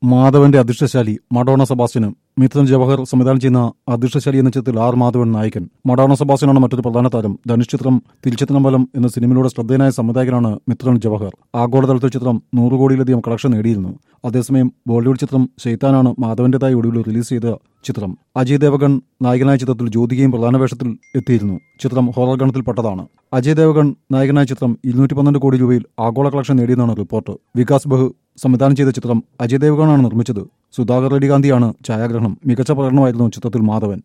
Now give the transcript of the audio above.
മാധവന്റെ അദൃഷ്ടശാലി മഡോണ സെബാസ്റ്റ്യനും മിഥുൻ ജവഹർ സംവിധാനം ചെയ്യുന്ന അദൃഷ്ടശാലി എന്ന ചിത്രത്തിൽ ആർ മാധവൻ നായകൻ. മഡോണ സെബാസ്റ്റ്യനാണ് മറ്റൊരു പ്രധാന താരം. ധനുഷ് ചിത്രം തിരുച്ചിത്രമ്പലം എന്ന സിനിമയിലൂടെ ശ്രദ്ധേയനായ സംവിധായകനാണ് മിഥുൻ ജവഹർ. ആഗോളതലത്തിൽ ചിത്രം 100 കോടിയിലധികം കളക്ഷൻ നേടിയിരുന്നു. അതേസമയം ബോളിവുഡ് ചിത്രം ഷെയ്ത്താനാണ് മാധവന്റേതായ ഒടുവിൽ റിലീസ് ചെയ്ത ചിത്രം. അജയ് ദേവഗൺ നായകനായ ചിത്രത്തിൽ ജ്യോതികയും പ്രധാന വേഷത്തിൽ എത്തിയിരുന്നു. ചിത്രം ഹൊറർ ഗണത്തിൽപ്പെട്ടതാണ്. അജയ് ദേവഗൺ നായകനായ ചിത്രം 212 കോടി രൂപയിൽ ആഗോള കളക്ഷൻ നേടിയെന്നാണ് റിപ്പോർട്ട്. വികാസ് ബഹു സംവിധാനം ചെയ്ത ചിത്രം അജയ് ദേവഗണാണ് നിർമ്മിച്ചത്. സുധാകർ റെഡ്ഡികാന്തിയാണ് ഛായാഗ്രഹണം. മികച്ച പ്രകടനമായിരുന്നു ചിത്രത്തിൽ മാധവൻ.